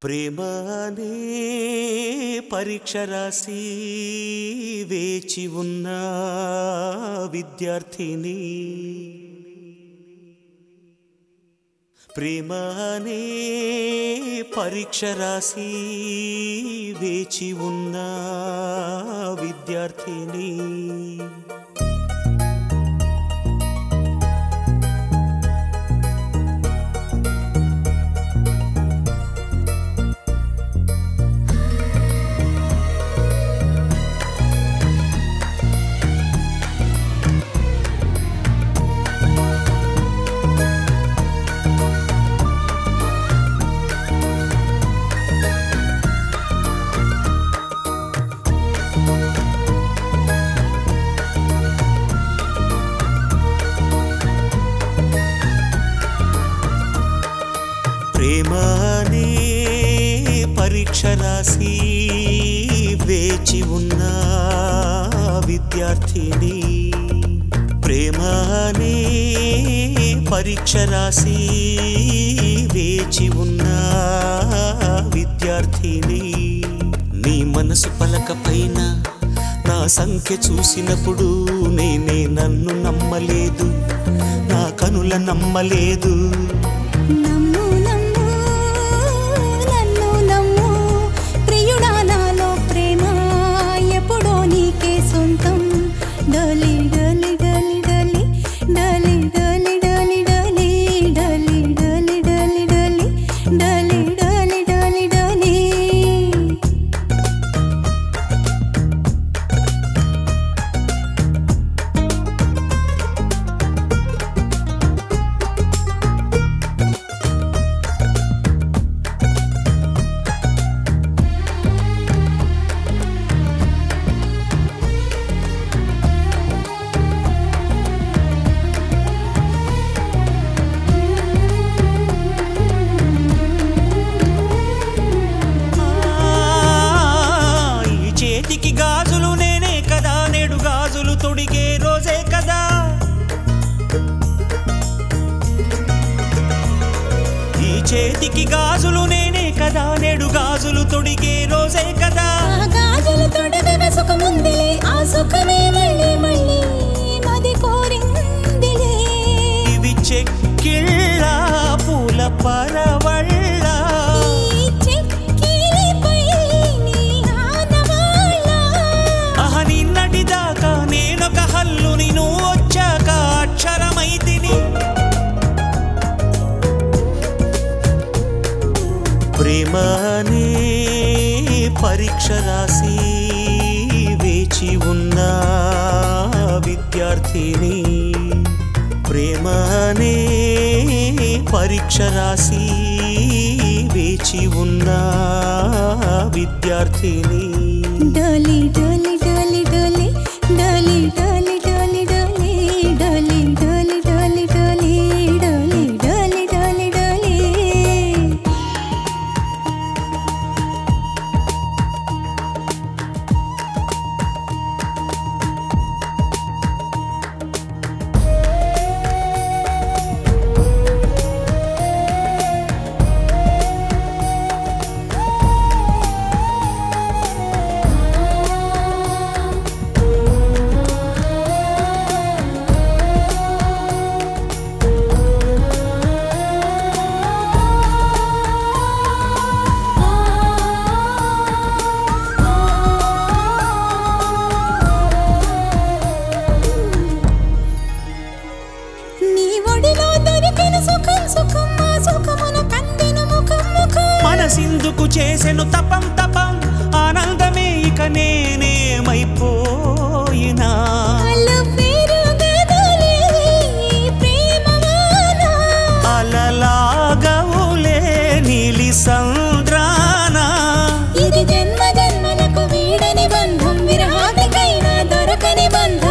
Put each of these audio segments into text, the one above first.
ప్రేమ అనే పరీక్ష రాసి వేచి ఉన్న విద్యార్థిని, ప్రేమ అనే పరీక్ష రాసి వేచి ఉన్న విద్యార్థిని, ప్రేమ అనే పరీక్ష రాసి వేచి ఉన్న విద్యార్థిని, ప్రేమ అనే పరీక్ష రాసి వేచి ఉన్న విద్యార్థిని. నీ మనసు పలక పైన నా సంఖ్య చూసినప్పుడు నేనే నన్ను నమ్మలేదు, నా కనుల నమ్మలేదు. నమ్ము నమ్ము నన్ను నమ్ము ప్రియుడా, నాలో ప్రేమ ఎప్పుడో నీకే సొంతం. డలి డలి డలి డలి డలి డలి డలి డలి డలి డలి డలి డలి డలి డలి డలి డలి. చేతికి గాజులు నేనే కదా, నేడు గాజులు తొడిగే రోజే కదా. ఈ చేతికి గాజులు నేనే కదా, నేడు గాజులు తొడిగే రోజే కదా. ఆ గాజులు తొడగగా సుఖముందిలే, ఆ సుఖమే మళ్ళీ మళ్ళీ మది కోరిందిలే. ఇవి చెక్కిళ్ళ పూల పరవళ్ళ, ఈ చెక్కిలిపై నీ ఆనవాళ్ళ. ఆహ నిన్నటిదాకా నేనొక హల్లుని, నువ్వు వచ్చాక అక్షరమైతిని. ప్రేమ అనే పరీక్ష రాసి వేచి ఉన్న విద్యార్థిని, ప్రేమ అనే పరీక్ష రాసి వేచి ఉన్న విద్యార్థిని. డలి డలి డలి డలి డలి డలి డలి డలి డలి డలి డలి డలి డలి డలి డలి డలి. నీ ఒడిలో దొరికిన సుఖం సుఖం, ఆ సుఖమున కందిన ముఖం ముఖం. మనసిందుకు చేసెను తపం తపం, ఆనందమే ఇక నేనేమైపోయినా. అల్లు పేరు గదలే ప్రేమవాన, అలలాగవులే నీలి సంద్రాన. ఇది జన్మ జన్మలకు వీడని బంధం, విరహానికైనా దొరకని బంధం.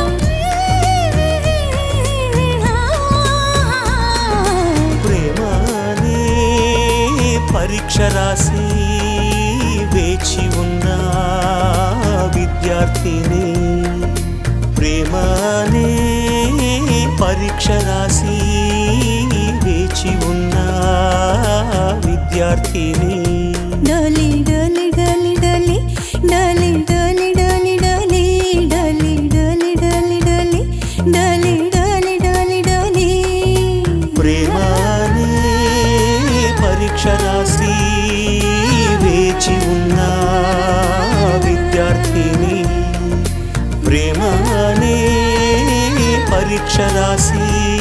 ప్రేమ అనే పరీక్ష రాసి వేచి ఉన్న విద్యార్థిని, ప్రేమ అనే పరీక్ష రాసి వేచి ఉన్న విద్యార్థిని. అక్షరాసి